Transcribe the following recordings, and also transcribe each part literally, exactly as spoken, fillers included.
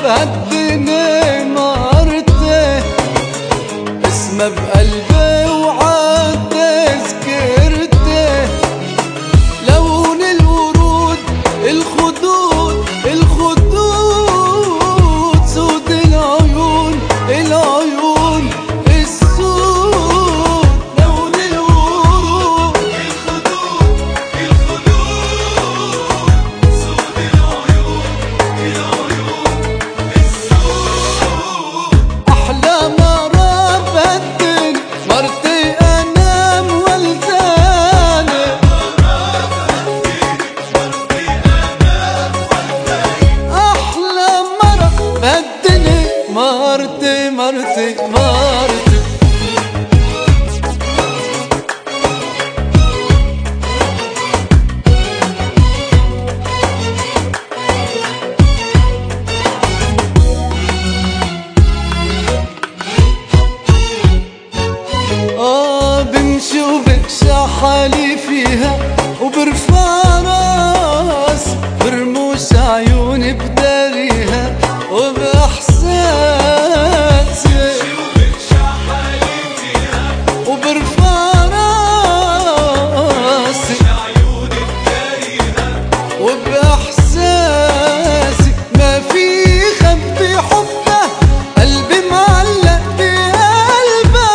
بهالدنيا مرتين، اسمه بقلبي وعاد تذكرته. لون الورود الخدود الخدود، سود العيون العيون السود. لون الورود الخدود الخدود، سود العيون العيون السود. أحلى مرة بالدنيا مرتي أنا مولداني، أحلى مرة بالدنيا مرتي مرتي مرتي. آه بمشي وبكشع حالي فيها وبرفع راس، برموش عيوني بداريها وبإحساسي، وبرفع راسي وبإحساسي. ما في خبي حبه، قلبي معلق بقلبه،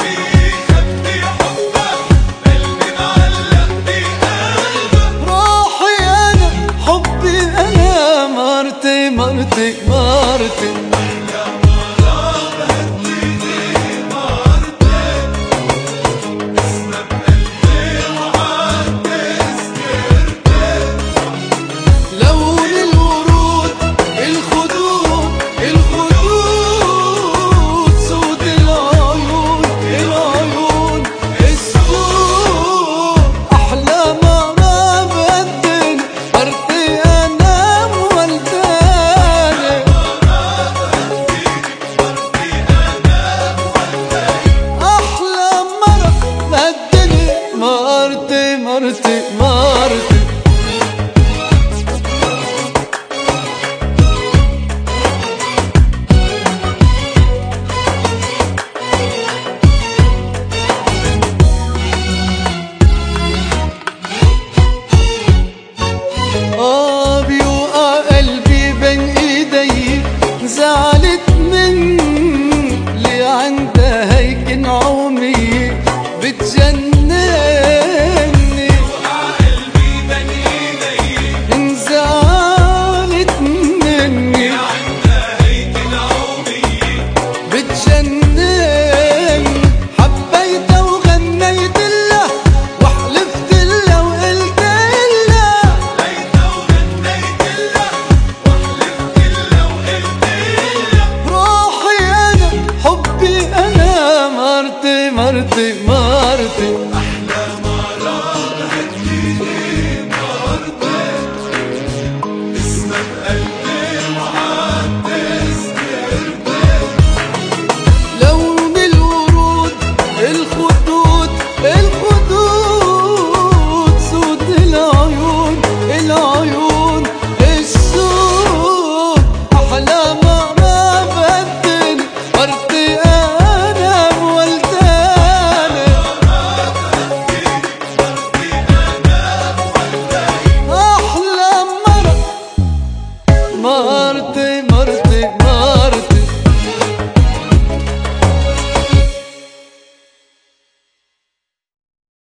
روحي أنا حبي أنا مرتي مرتي مرتي. لون الورود الخدود الخدود، سود العيون العيون السود. أحلى مرة بالدنيا مرتي أنا مولداني، أحلى مرة بالدنيا مرتي مرتي مرتي. آه بيوقع قلبي بين ايدي، زعلت من اللي عندها هيك نعومية بتجنني. قلبي بين ايدي انزعلت مني، عندها هيك نعومية بتجنني. حبيتها وغنيت لها وحلفت لها وقلت لها، روحي أنا حبي أنا مرتي مرتي مرتي. أحلى مرة بهالدنيا مرتي، اسمها بقلبي وعاد تذكرتي. لون الورود الخدود الخدود، سود العيون العيون السود. أحلى مرة بالدنيا مرتي أنا مولداني، أحلى مرة مرتي